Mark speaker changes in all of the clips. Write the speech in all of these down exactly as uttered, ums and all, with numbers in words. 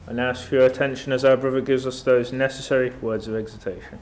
Speaker 1: I now ask for your attention as our brother gives us those necessary words of exhortation.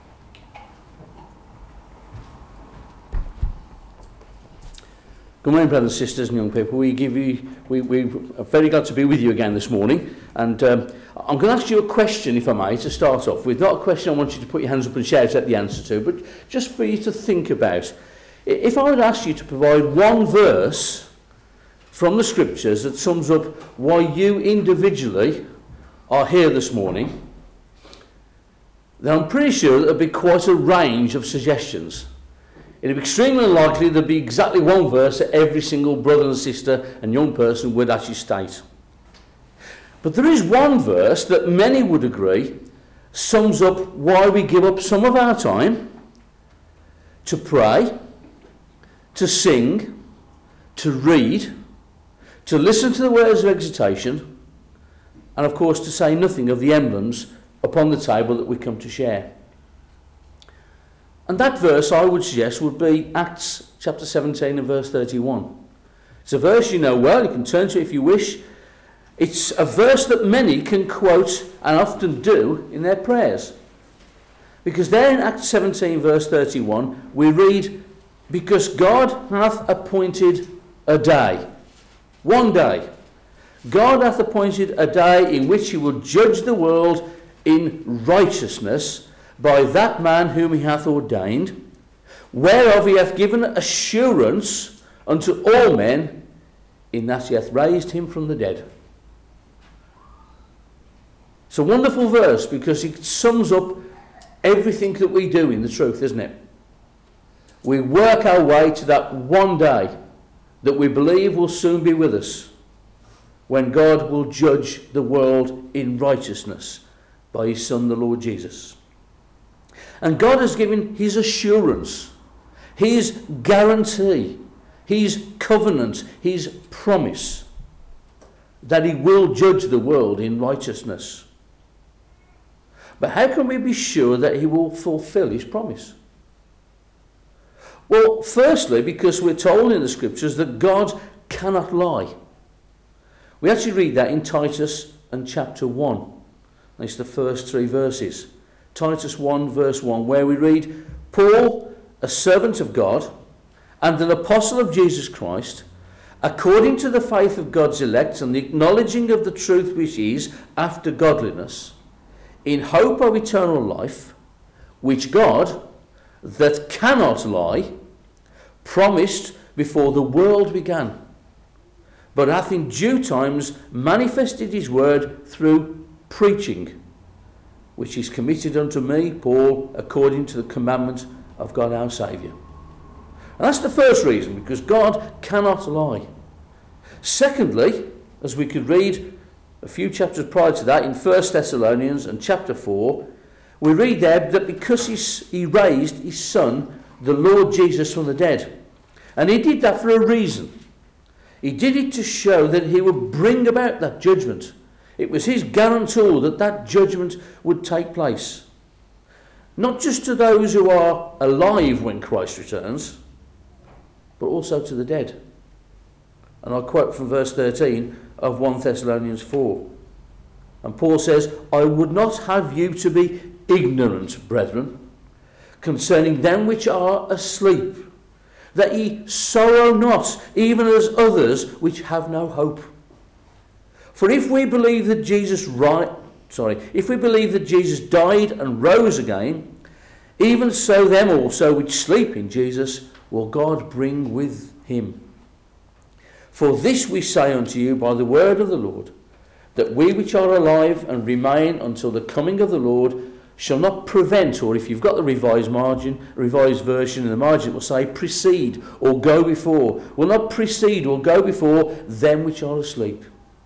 Speaker 2: Good morning, brothers and sisters and young people. We give you, we, we are very glad to be with you again this morning. And um, I'm going to ask you a question, if I may, to start off with. Not a question I want you to put your hands up and shout out the answer to, but just for you to think about. If I would ask you to provide one verse from the scriptures that sums up why you individually are here this morning, then I'm pretty sure there'll be quite a range of suggestions. It'd be extremely unlikely there'd be exactly one verse that every single brother and sister and young person would actually state. But there is one verse that many would agree sums up why we give up some of our time to pray, to sing, to read, to listen to the words of exhortation, and of course to say nothing of the emblems upon the table that we come to share. And that verse, I would suggest, would be Acts chapter seventeen and verse thirty-one. It's a verse you know well, you can turn to it if you wish. It's a verse that many can quote and often do in their prayers. Because there in Acts seventeen verse thirty-one, we read, "Because God hath appointed a day." One day. God hath appointed a day in which he will judge the world in righteousness by that man whom he hath ordained, whereof he hath given assurance unto all men, in that he hath raised him from the dead. It's a wonderful verse because it sums up everything that we do in the truth, isn't it? We work our way to that one day that we believe will soon be with us, when God will judge the world in righteousness by his Son, the Lord Jesus. And God has given his assurance, his guarantee, his covenant, his promise that he will judge the world in righteousness. But how can we be sure that he will fulfill his promise? Well, firstly, because we're told in the scriptures that God cannot lie. We actually read that in Titus and chapter one. It's the first three verses. Titus one verse one, where we read, "Paul, a servant of God, and an apostle of Jesus Christ, according to the faith of God's elect and the acknowledging of the truth which is after godliness, in hope of eternal life, which God, that cannot lie, promised before the world began, but hath in due times manifested his word through preaching, which is committed unto me, Paul, according to the commandment of God our Saviour." And that's the first reason, because God cannot lie. Secondly, as we could read a few chapters prior to that in First Thessalonians and chapter four, we read there that because he raised his Son, the Lord Jesus, from the dead. And he did that for a reason. He did it to show that he would bring about that judgment. It was his guarantor that that judgment would take place. Not just to those who are alive when Christ returns, but also to the dead. And I quote from verse thirteen of First Thessalonians four. And Paul says, "I would not have you to be ignorant, brethren, concerning them which are asleep, that ye sorrow not, even as others which have no hope. For if we believe that Jesus ri- sorry, if we believe that Jesus died and rose again, even so them also which sleep in Jesus will God bring with him. For this we say unto you by the word of the Lord, that we which are alive and remain until the coming of the Lord shall not prevent," or if you've got the revised margin, revised version in the margin, it will say precede or go before, will not precede or go before them which are asleep.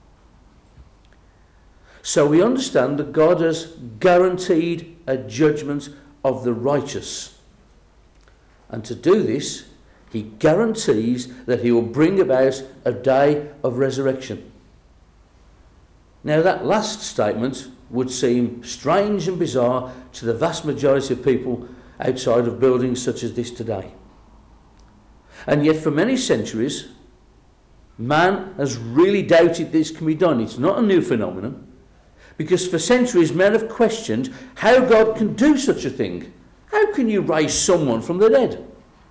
Speaker 2: So we understand that God has guaranteed a judgment of the righteous. And to do this, he guarantees that he will bring about a day of resurrection. Now that last statement would seem strange and bizarre to the vast majority of people outside of buildings such as this today. And yet for many centuries, man has really doubted this can be done. It's not a new phenomenon. Because for centuries men have questioned how God can do such a thing. How can you raise someone from the dead?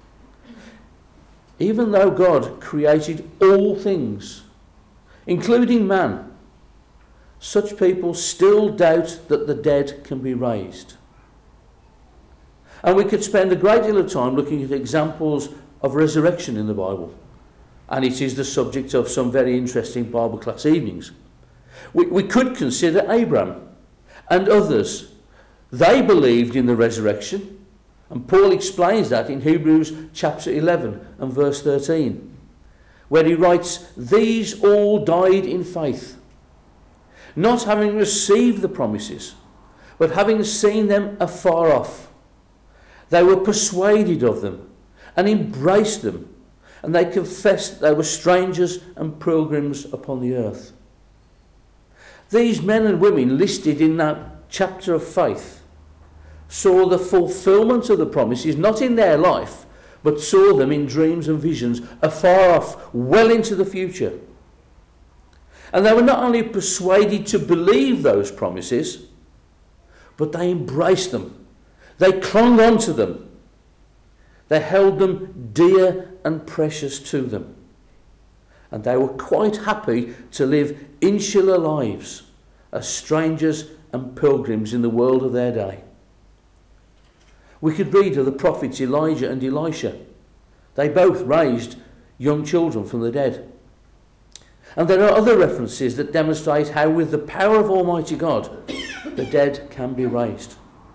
Speaker 2: Even though God created all things, including man, such people still doubt that the dead can be raised. And we could spend a great deal of time looking at examples of resurrection in the Bible. And it is the subject of some very interesting Bible class evenings. We, we could consider Abraham and others. They believed in the resurrection. And Paul explains that in Hebrews chapter eleven and verse thirteen, where he writes, "These all died in faith, not having received the promises, but having seen them afar off. They were persuaded of them and embraced them, and they confessed they were strangers and pilgrims upon the earth." These men and women listed in that chapter of faith saw the fulfillment of the promises, not in their life, but saw them in dreams and visions afar off, well into the future. And they were not only persuaded to believe those promises, but they embraced them. They clung on to them. They held them dear and precious to them. And they were quite happy to live insular lives as strangers and pilgrims in the world of their day. We could read of the prophets Elijah and Elisha. They both raised young children from the dead. And there are other references that demonstrate how with the power of Almighty God, the dead can be raised.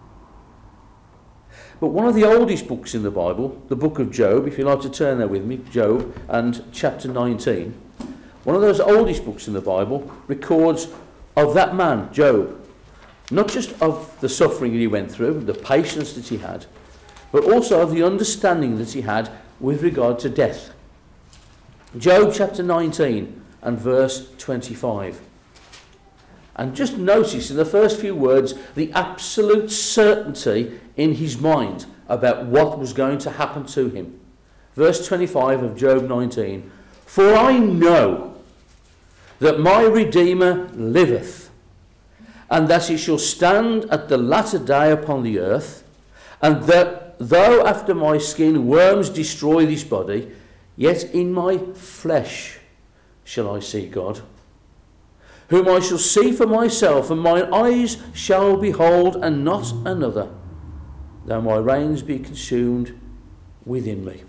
Speaker 2: But one of the oldest books in the Bible, the book of Job, if you'd like to turn there with me, Job and chapter nineteen, one of those oldest books in the Bible records of that man, Job, not just of the suffering that he went through, the patience that he had, but also of the understanding that he had with regard to death. Job chapter nineteen and verse twenty-five. And just notice in the first few words the absolute certainty in his mind about what was going to happen to him. Verse twenty-five of Job nineteen. "For I know that my Redeemer liveth, and that he shall stand at the latter day upon the earth, and that though after my skin worms destroy this body, yet in my flesh shall I see God, whom I shall see for myself, and mine eyes shall behold, and not another, though my reins be consumed within me."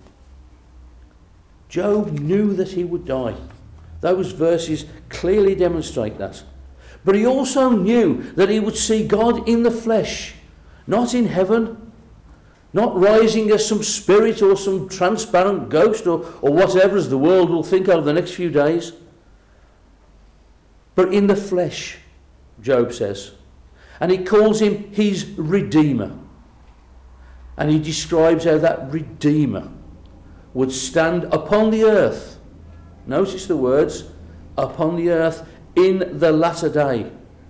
Speaker 2: Job knew that he would die. Those verses clearly demonstrate that. But he also knew that he would see God in the flesh, not in heaven, not rising as some spirit or some transparent ghost or, or whatever as the world will think over the next few days, but in the flesh, Job says. And he calls him his Redeemer. And he describes how that Redeemer would stand upon the earth. Notice the words, upon the earth in the latter day.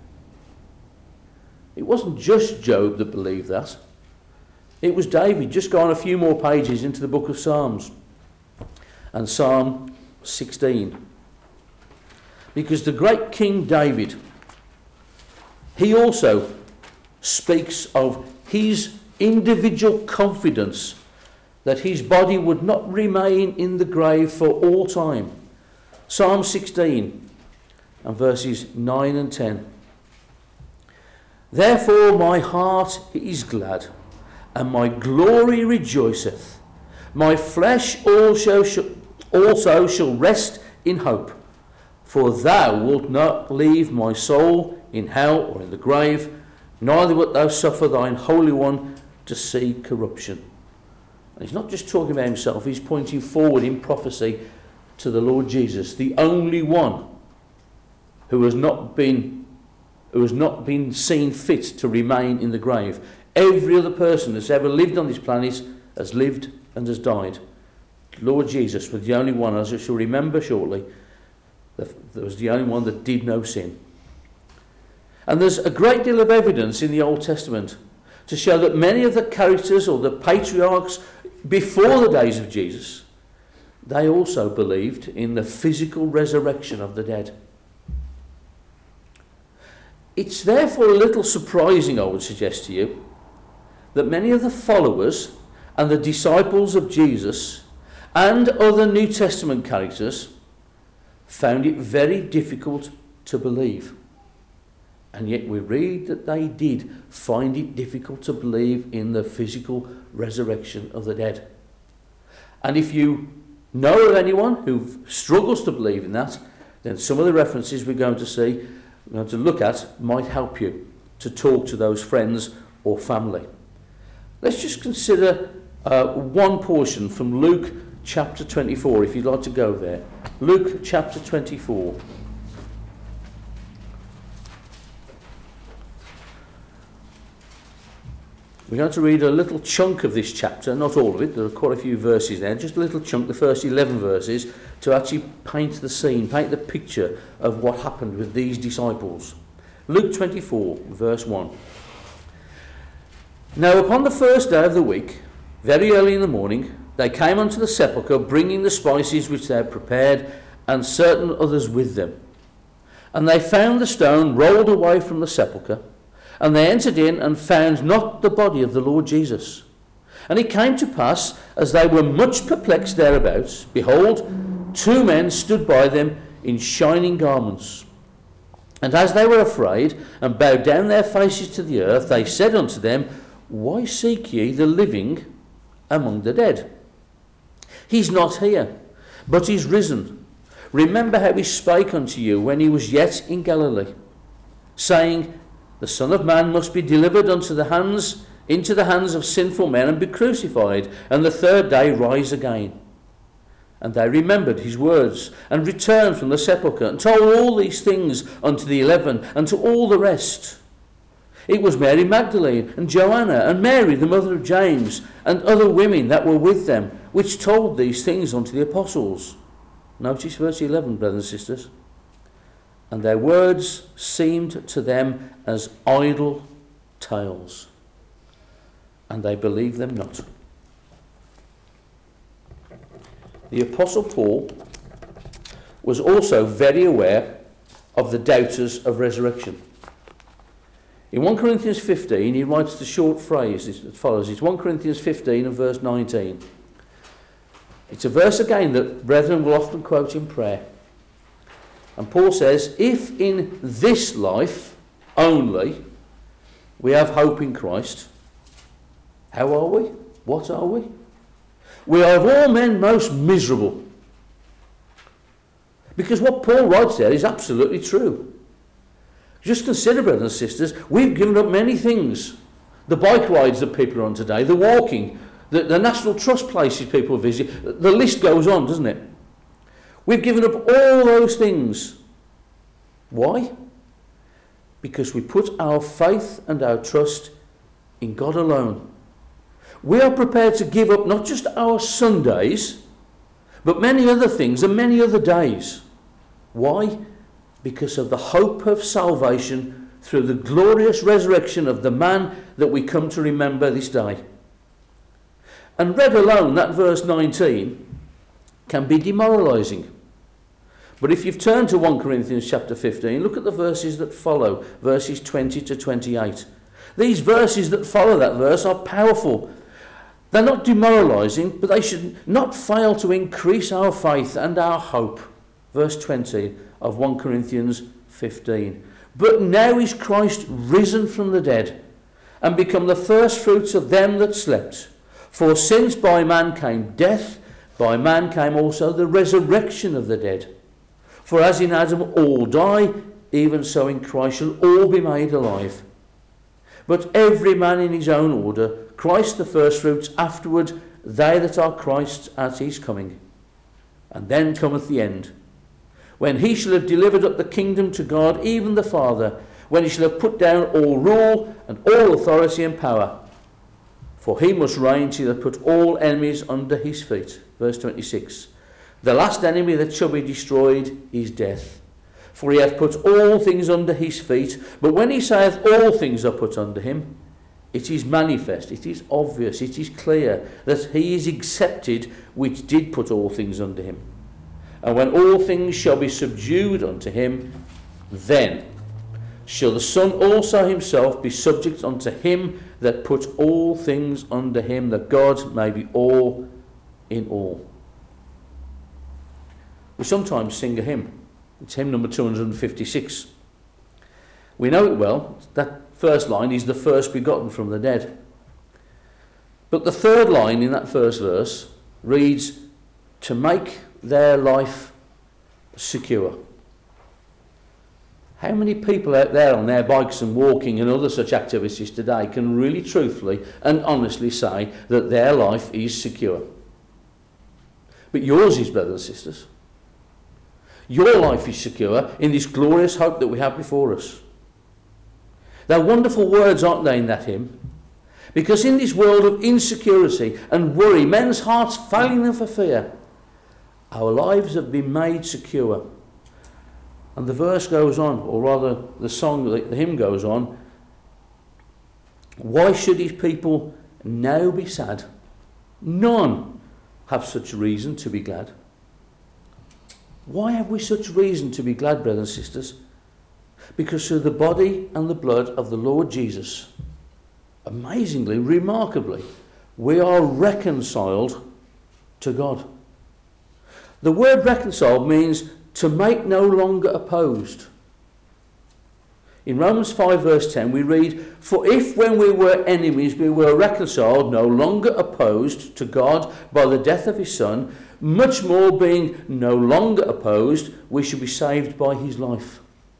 Speaker 2: It wasn't just Job that believed that. It was David. Just go on a few more pages into the book of Psalms. And Psalm sixteen. Because the great King David, he also speaks of his individual confidence that his body would not remain in the grave for all time. Psalm sixteen and verses nine and ten. "Therefore my heart is glad, and my glory rejoiceth. My flesh also shall, also shall rest in hope. For thou wilt not leave my soul in hell or in the grave, neither wilt thou suffer thine Holy One to see corruption." And he's not just talking about himself, he's pointing forward in prophecy to the Lord Jesus, the only one who has not been who has not been seen fit to remain in the grave. Every other person that's ever lived on this planet has lived and has died. Lord Jesus was the only one, as I shall remember shortly, that was the only one that did no sin. And there's a great deal of evidence in the Old Testament to show that many of the characters or the patriarchs before the days of Jesus, they also believed in the physical resurrection of the dead. It's therefore a little surprising, I would suggest to you, that many of the followers and the disciples of Jesus and other New Testament characters found it very difficult to believe. And yet we read that they did find it difficult to believe in the physical resurrection of the dead. And if you know of anyone who struggles to believe in that, then some of the references we're going to see, we're going to look at, might help you to talk to those friends or family. Let's just consider uh, one portion from Luke chapter twenty-four, if you'd like to go there. Luke chapter twenty-four. We're going to read a little chunk of this chapter, not all of it, there are quite a few verses there, just a little chunk, the first eleven verses, to actually paint the scene, paint the picture of what happened with these disciples. Luke twenty-four, verse one. Now upon the first day of the week, very early in the morning, they came unto the sepulchre, bringing the spices which they had prepared, and certain others with them. And they found the stone rolled away from the sepulchre, and they entered in and found not the body of the Lord Jesus. And it came to pass, as they were much perplexed thereabouts, behold, two men stood by them in shining garments. And as they were afraid, and bowed down their faces to the earth, they said unto them, Why seek ye the living among the dead? He's not here, but he's risen. Remember how he spake unto you when he was yet in Galilee, saying, The Son of Man must be delivered unto the hands, into the hands of sinful men, and be crucified, and the third day rise again. And they remembered his words, and returned from the sepulchre, and told all these things unto the eleven, and to all the rest. It was Mary Magdalene, and Joanna, and Mary the mother of James, and other women that were with them, which told these things unto the apostles. Notice verse eleven, brothers and sisters. And their words seemed to them as idle tales, and they believed them not. The Apostle Paul was also very aware of the doubters of resurrection. In First Corinthians fifteen, he writes the short phrase that follows. It's First Corinthians fifteen and verse nineteen. It's a verse again that brethren will often quote in prayer. And Paul says, if in this life only we have hope in Christ, how are we? What are we? We are of all men most miserable. Because what Paul writes there is absolutely true. Just consider, brothers and sisters, we've given up many things. The bike rides that people are on today, the walking, the, the National Trust places people visit, the list goes on, doesn't it? We've given up all those things. Why? Because we put our faith and our trust in God alone. We are prepared to give up not just our Sundays, but many other things and many other days. Why? Because of the hope of salvation through the glorious resurrection of the man that we come to remember this day. And read alone, that verse nineteen can be demoralising. But if you've turned to First Corinthians chapter fifteen, look at the verses that follow, verses twenty to twenty-eight. These verses that follow that verse are powerful. They're not demoralising, but they should not fail to increase our faith and our hope. Verse twenty of First Corinthians fifteen. But now is Christ risen from the dead, and become the firstfruits of them that slept. For since by man came death, by man came also the resurrection of the dead. For as in Adam all die, even so in Christ shall all be made alive. But every man in his own order, Christ the firstfruits, afterward they that are Christ's at his coming. And then cometh the end, when he shall have delivered up the kingdom to God, even the Father, when he shall have put down all rule and all authority and power. For he must reign till he hath put all enemies under his feet. Verse twenty-six. The last enemy that shall be destroyed is death. For he hath put all things under his feet. But when he saith all things are put under him, it is manifest, it is obvious, it is clear that he is accepted which did put all things under him. And when all things shall be subdued unto him, then shall the Son also himself be subject unto him that put all things under him, that God may be all in all. We sometimes sing a hymn. It's hymn number two hundred fifty-six. We know it well. That first line is the first begotten from the dead. But the third line in that first verse reads, to make their life secure. How many people out there on their bikes and walking and other such activities today can really truthfully and honestly say that their life is secure? But yours is, brothers and sisters. Your life is secure in this glorious hope that we have before us. They're wonderful words, aren't they, in that hymn? Because in this world of insecurity and worry, men's hearts failing them for fear, our lives have been made secure. And the verse goes on, or rather the song, the hymn goes on, why should his people now be sad? None have such reason to be glad. Why have we such reason to be glad, brothers and sisters? Because through the body and the blood of the Lord Jesus, amazingly, remarkably, we are reconciled to God. The word reconciled means to make no longer opposed. In Romans five verse ten we read, for if when we were enemies we were reconciled, no longer opposed to God by the death of his Son, much more being no longer opposed, we should be saved by his life.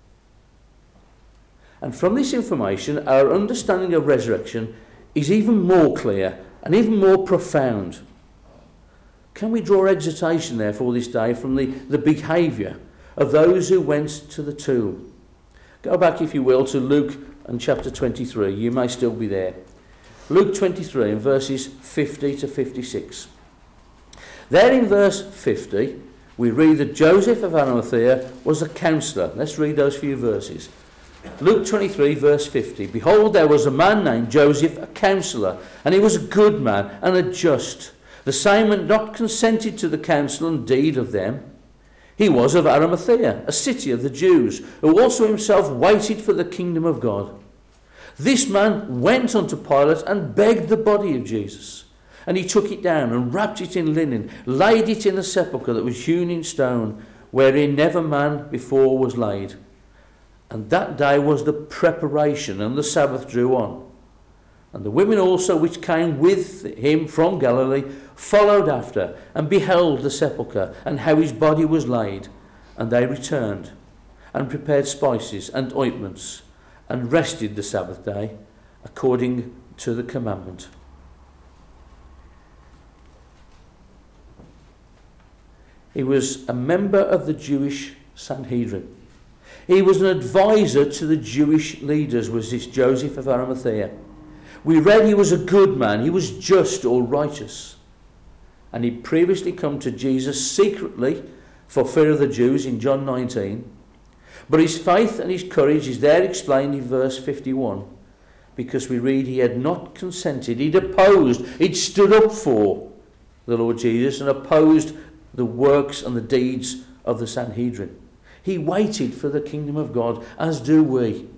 Speaker 2: And from this information, our understanding of resurrection is even more clear and even more profound. Can we draw exhortation, therefore, this day from the, the behaviour of those who went to the tomb? Go back, if you will, to Luke and chapter twenty-three. You may still be there. Luke twenty-three and verses fifty to fifty-six. There in verse fifty, we read that Joseph of Arimathea was a counsellor. Let's read those few verses. Luke twenty-three verse fifty. Behold, there was a man named Joseph, a counsellor, and he was a good man and a just. The same had not consented to the counsel and deed of them. He was of Arimathea, a city of the Jews, who also himself waited for the kingdom of God. This man went unto Pilate and begged the body of Jesus. And he took it down and wrapped it in linen, laid it in a sepulchre that was hewn in stone, wherein never man before was laid. And that day was the preparation, and the Sabbath drew on. And the women also which came with him from Galilee followed after, and beheld the sepulchre, and how his body was laid. And they returned, and prepared spices and ointments, and rested the Sabbath day, according to the commandment. He was a member of the Jewish Sanhedrin. He was an advisor to the Jewish leaders, was this Joseph of Arimathea. We read he was a good man, he was just or righteous. And he'd previously come to Jesus secretly for fear of the Jews in John nineteen. But his faith and his courage is there explained in verse fifty-one. Because we read he had not consented, he'd opposed, he'd stood up for the Lord Jesus and opposed the works and the deeds of the Sanhedrin. He waited for the kingdom of God, as do we.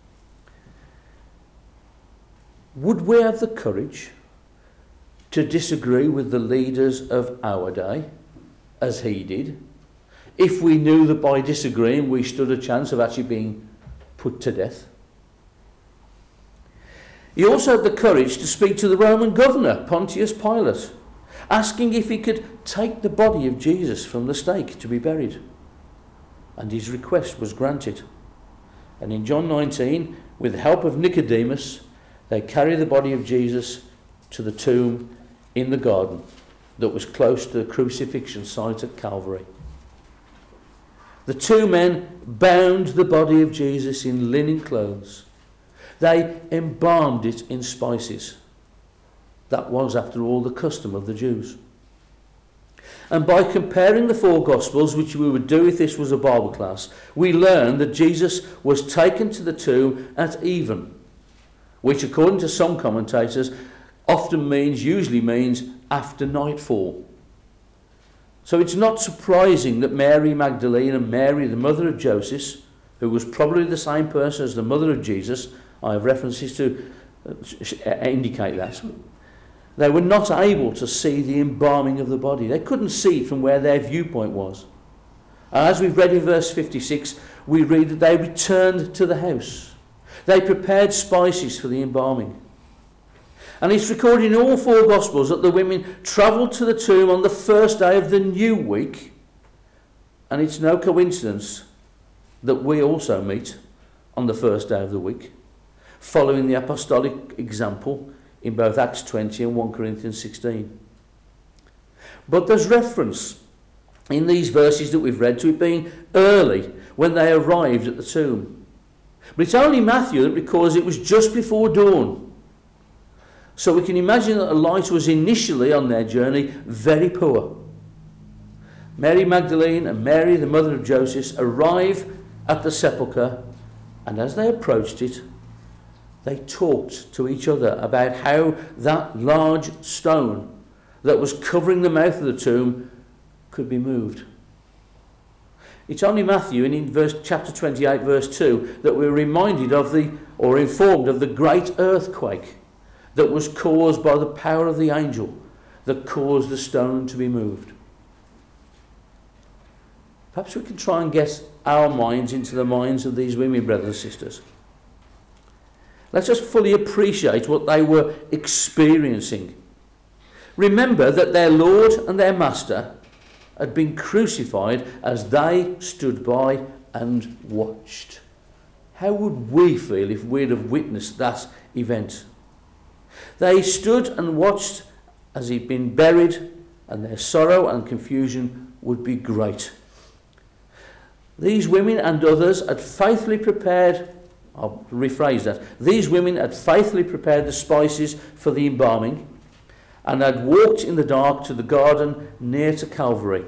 Speaker 2: Would we have the courage to disagree with the leaders of our day, as he did, if we knew that by disagreeing we stood a chance of actually being put to death? He also had the courage to speak to the Roman governor, Pontius Pilate, asking if he could take the body of Jesus from the stake to be buried. And his request was granted. And in John nineteen, with the help of Nicodemus, they carry the body of Jesus to the tomb in the garden that was close to the crucifixion site at Calvary. The two men bound the body of Jesus in linen clothes. They embalmed it in spices. That was, after all, the custom of the Jews. And by comparing the four Gospels, which we would do if this was a Bible class, we learn that Jesus was taken to the tomb at even, which, according to some commentators, often means, usually means, after nightfall. So it's not surprising that Mary Magdalene and Mary, the mother of Joseph, who was probably the same person as the mother of Jesus, I have references to uh, indicate that, they were not able to see the embalming of the body. They couldn't see it from where their viewpoint was. And as we've read in verse fifty-six, we read that they returned to the house. They prepared spices for the embalming. And it's recorded in all four Gospels that the women travelled to the tomb on the first day of the new week. And it's no coincidence that we also meet on the first day of the week, following the apostolic example in both Acts twenty and First Corinthians sixteen. But there's reference in these verses that we've read to it being early when they arrived at the tomb. But it's only Matthew that records it was just before dawn. So we can imagine that the light was initially on their journey very poor. Mary Magdalene and Mary, the mother of Joseph, arrive at the sepulchre, and as they approached it, they talked to each other about how that large stone that was covering the mouth of the tomb could be moved. It's only Matthew, and in verse, chapter twenty-eight, verse two, that we're reminded of the, or informed of the great earthquake that was caused by the power of the angel that caused the stone to be moved. Perhaps we can try and get our minds into the minds of these women, brothers and sisters. Let's just fully appreciate what they were experiencing. Remember that their Lord and their Master had been crucified as they stood by and watched. How would we feel if we'd have witnessed that event? They stood and watched as he'd been buried, and their sorrow and confusion would be great. These women and others had faithfully prepared, I'll rephrase that, these women had faithfully prepared the spices for the embalming and had walked in the dark to the garden near to Calvary.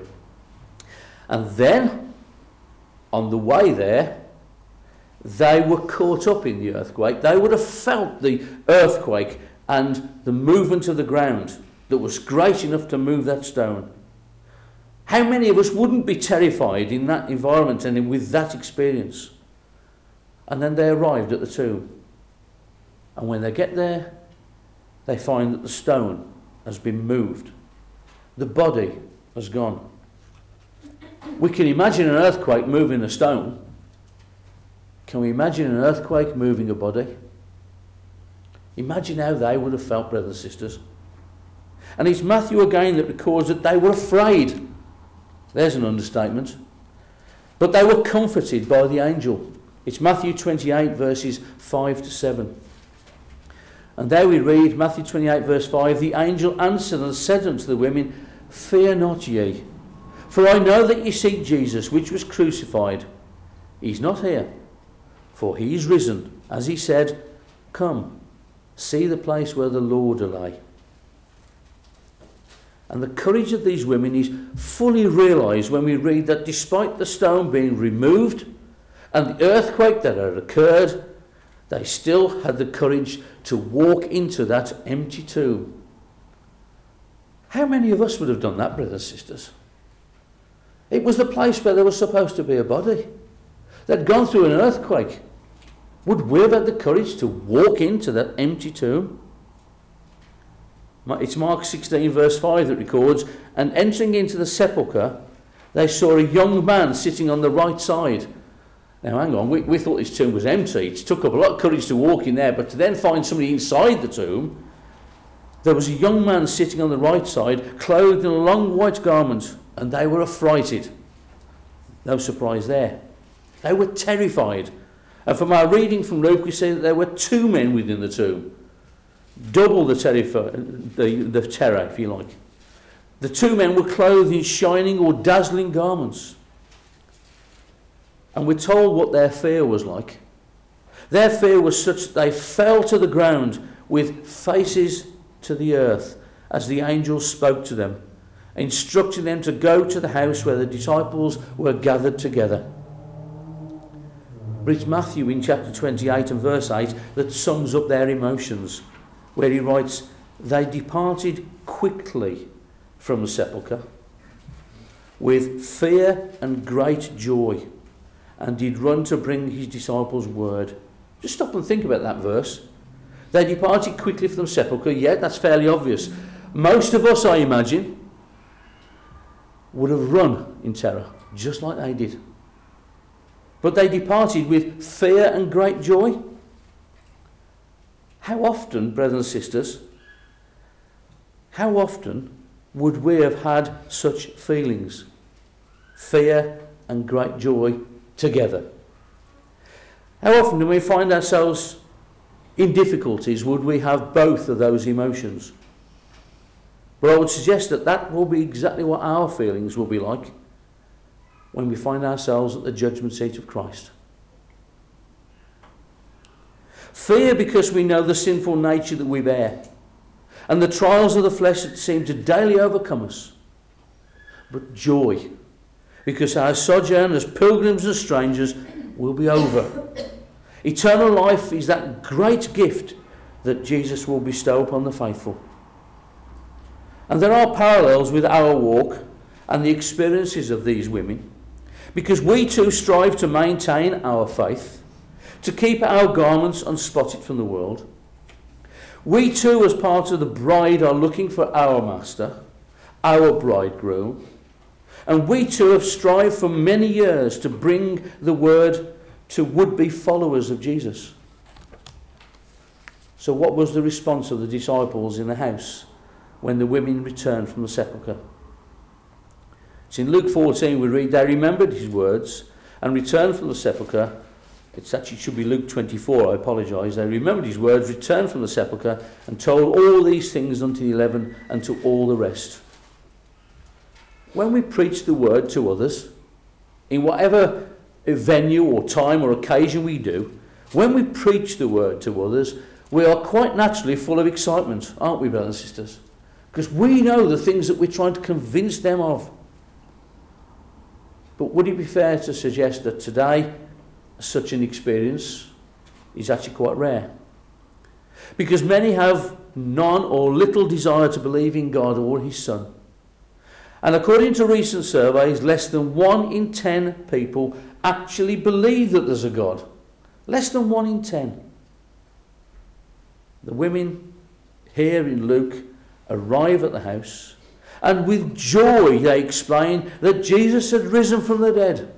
Speaker 2: And then, on the way there, they were caught up in the earthquake. They would have felt the earthquake and the movement of the ground that was great enough to move that stone. How many of us wouldn't be terrified in that environment and with that experience? And then they arrived at the tomb. And when they get there, they find that the stone has been moved. The body has gone. We can imagine an earthquake moving a stone. Can we imagine an earthquake moving a body? Imagine how they would have felt, brothers and sisters. And it's Matthew again that records that they were afraid. There's an understatement. But they were comforted by the angel. It's Matthew twenty-eight, verses five to seven. And there we read, Matthew twenty-eight, verse five, the angel answered and said unto the women, fear not ye, for I know that ye seek Jesus, which was crucified. He's not here, for he is risen, as he said, come, see the place where the Lord lay. And the courage of these women is fully realised when we read that despite the stone being removed and the earthquake that had occurred, they still had the courage to walk into that empty tomb. How many of us would have done that, brothers and sisters? It was the place where there was supposed to be a body. They'd gone through an earthquake. Would we have had the courage to walk into that empty tomb? It's Mark sixteen, verse five that records, and entering into the sepulchre, they saw a young man sitting on the right side. Now, hang on, we, we thought this tomb was empty. It took up a lot of courage to walk in there, but to then find somebody inside the tomb, there was a young man sitting on the right side, clothed in a long white garment, and they were affrighted. No surprise there. They were terrified. And from our reading from Luke, we see that there were two men within the tomb. Double the, terrif- the, the terror, if you like. The two men were clothed in shining or dazzling garments. And we're told what their fear was like. Their fear was such that they fell to the ground with faces to the earth as the angel spoke to them, instructing them to go to the house where the disciples were gathered together. But it's Matthew in chapter twenty-eight and verse eight that sums up their emotions, where he writes, they departed quickly from the sepulchre with fear and great joy, and did run to bring his disciples word. Just stop and think about that verse. They departed quickly from the sepulchre. Yeah, that's fairly obvious. Most of us, I imagine, would have run in terror, just like they did. But they departed with fear and great joy. How often, brothers and sisters, how often would we have had such feelings? Fear and great joy together. How often do we find ourselves in difficulties? Would we have both of those emotions? But I would suggest that that will be exactly what our feelings will be like when we find ourselves at the judgment seat of Christ. Fear because we know the sinful nature that we bear and the trials of the flesh that seem to daily overcome us. But joy because our sojourn as pilgrims and strangers will be over. Eternal life is that great gift that Jesus will bestow upon the faithful. And there are parallels with our walk and the experiences of these women, because we too strive to maintain our faith, to keep our garments unspotted from the world. We too, as part of the bride, are looking for our master, our bridegroom, and we too have strived for many years to bring the word to would-be followers of Jesus. So what was the response of the disciples in the house when the women returned from the sepulchre? So in Luke fourteen we read, they remembered his words and returned from the sepulchre. It's actually, it should be Luke twenty-four, I apologise. They remembered his words, returned from the sepulchre, and told all these things unto the eleven and to all the rest. When we preach the word to others, in whatever venue or time or occasion we do, when we preach the word to others, we are quite naturally full of excitement, aren't we, brothers and sisters? Because we know the things that we're trying to convince them of. But would it be fair to suggest that today such an experience is actually quite rare? Because many have none or little desire to believe in God or his Son. And according to recent surveys, less than one in ten people actually believe that there's a God. Less than one in ten. The women here in Luke arrive at the house, and with joy they explain that Jesus had risen from the dead.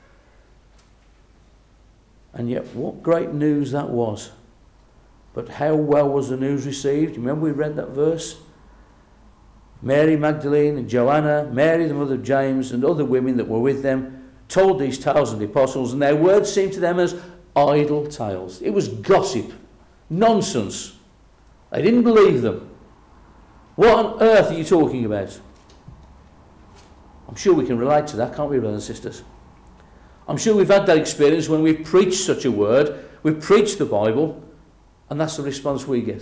Speaker 2: And yet what great news that was. But how well was the news received? Remember we read that verse? Mary Magdalene and Joanna, Mary the mother of James, and other women that were with them told these tales of the apostles, and their words seemed to them as idle tales. It was gossip, nonsense. They didn't believe them. What on earth are you talking about? I'm sure we can relate to that, can't we, brothers and sisters? I'm sure we've had that experience when we've preached such a word, we've preached the Bible, and that's the response we get.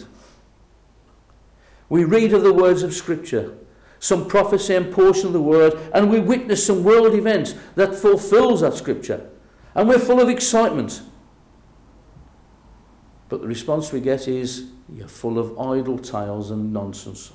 Speaker 2: We read of the words of Scripture, some prophecy and portion of the word, and we witness some world event that fulfills that Scripture, and we're full of excitement. But the response we get is, you're full of idle tales and nonsense.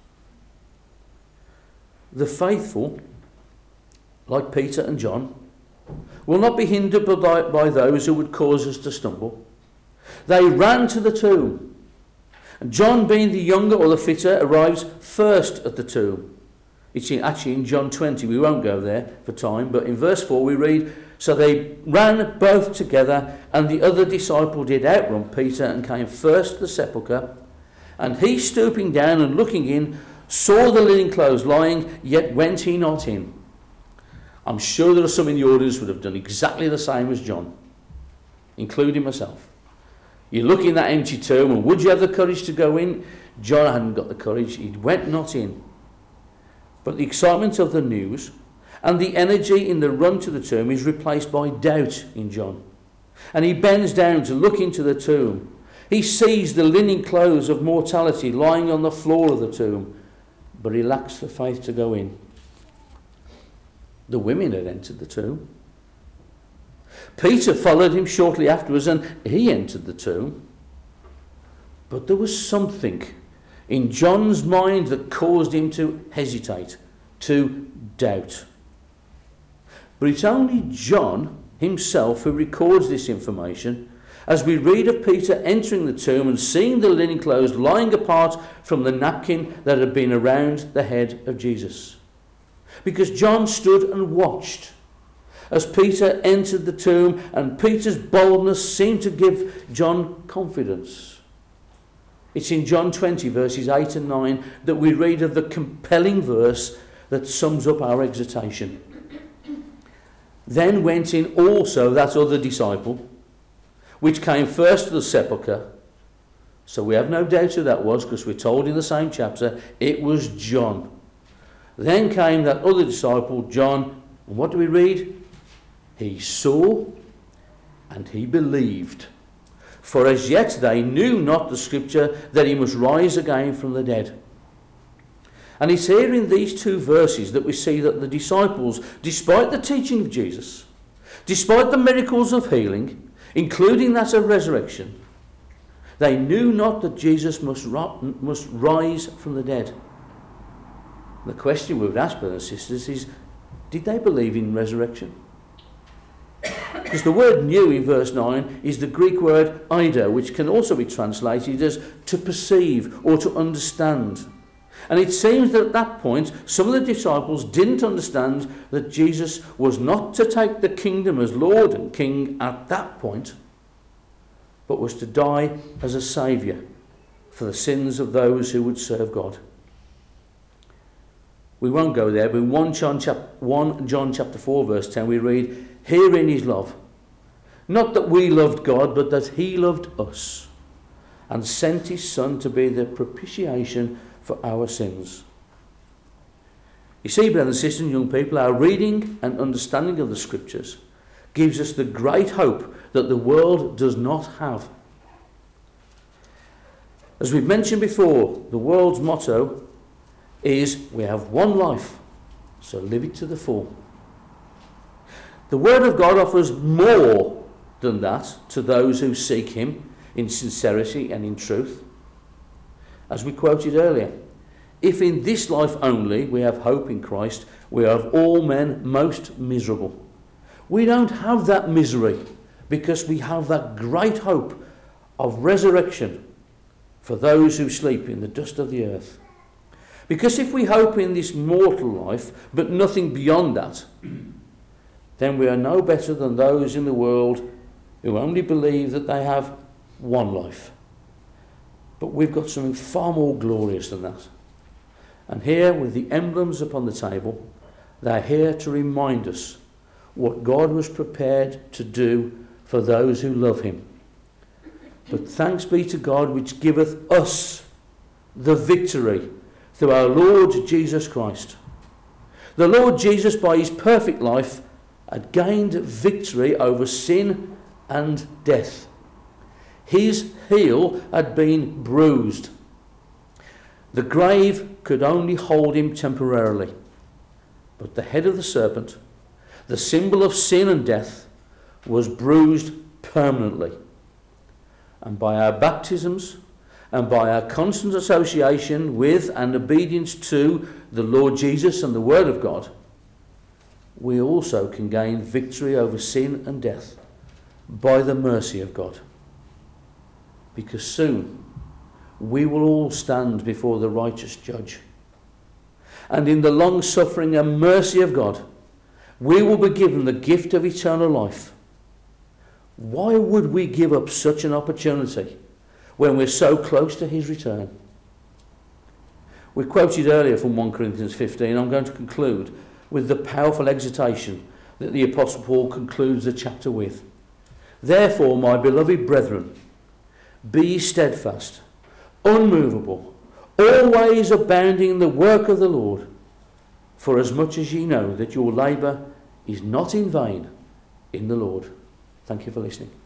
Speaker 2: The faithful, like Peter and John, will not be hindered by, by those who would cause us to stumble. They ran to the tomb. And John, being the younger or the fitter, arrives first at the tomb. It's in, actually in John twenty. We won't go there for time, but in verse four we read, so they ran both together, and the other disciple did outrun Peter and came first to the sepulchre. And he, stooping down and looking in, saw the linen clothes lying, yet went he not in. I'm sure there are some in the audience would have done exactly the same as John, including myself. You look in that empty tomb, and would you have the courage to go in? John hadn't got the courage. He went not in. But the excitement of the news and the energy in the run to the tomb is replaced by doubt in John. And he bends down to look into the tomb. He sees the linen clothes of mortality lying on the floor of the tomb, but he lacks the faith to go in. The women had entered the tomb. Peter followed him shortly afterwards, and he entered the tomb. But there was something in John's mind that caused him to hesitate, to doubt. But it's only John himself who records this information, as we read of Peter entering the tomb and seeing the linen clothes lying apart from the napkin that had been around the head of Jesus. Because John stood and watched as Peter entered the tomb, and Peter's boldness seemed to give John confidence. It's in John twenty, verses eight and nine, that we read of the compelling verse that sums up our exhortation. Then went in also that other disciple, which came first to the sepulchre. So we have no doubt who that was, because we're told in the same chapter it was John. Then came that other disciple, John, and what do we read? He saw and he believed. For as yet they knew not the scripture that he must rise again from the dead. And it's here in these two verses that we see that the disciples, despite the teaching of Jesus, despite the miracles of healing, including that of resurrection, they knew not that Jesus must, must rise from the dead. The question we would ask, brothers and sisters, is, did they believe in resurrection? Because the word "knew" in verse nine is the Greek word "eido," which can also be translated as to perceive or to understand. And it seems that at that point, some of the disciples didn't understand that Jesus was not to take the kingdom as Lord and King at that point, but was to die as a saviour for the sins of those who would serve God. We won't go there, but in First John, chap- First John chapter four, verse ten, we read, "Herein is love, not that we loved God, but that he loved us, and sent his Son to be the propitiation for our sins." You see, brothers and sisters and young people, our reading and understanding of the Scriptures gives us the great hope that the world does not have. As we've mentioned before, the world's motto is, we have one life, so live it to the full. The Word of God offers more than that to those who seek him in sincerity and in truth. As we quoted earlier, if in this life only we have hope in Christ, we are of all men most miserable. We don't have that misery because we have that great hope of resurrection for those who sleep in the dust of the earth. Because if we hope in this mortal life, but nothing beyond that, then we are no better than those in the world who only believe that they have one life. But we've got something far more glorious than that. And here, with the emblems upon the table, they're here to remind us what God was prepared to do for those who love him. But thanks be to God which giveth us the victory through our Lord Jesus Christ. The Lord Jesus, by his perfect life, had gained victory over sin and death. His heel had been bruised. The grave could only hold him temporarily. But the head of the serpent, the symbol of sin and death, was bruised permanently. And by our baptisms and by our constant association with and obedience to the Lord Jesus and the Word of God, we also can gain victory over sin and death by the mercy of God. Because soon we will all stand before the righteous judge. And in the long suffering and mercy of God, we will be given the gift of eternal life. Why would we give up such an opportunity when we're so close to his return? We quoted earlier from First Corinthians fifteen. I'm going to conclude with the powerful exhortation that the Apostle Paul concludes the chapter with. Therefore, my beloved brethren, be ye steadfast, unmovable, always abounding in the work of the Lord, for as much as ye know that your labour is not in vain in the Lord. Thank you for listening.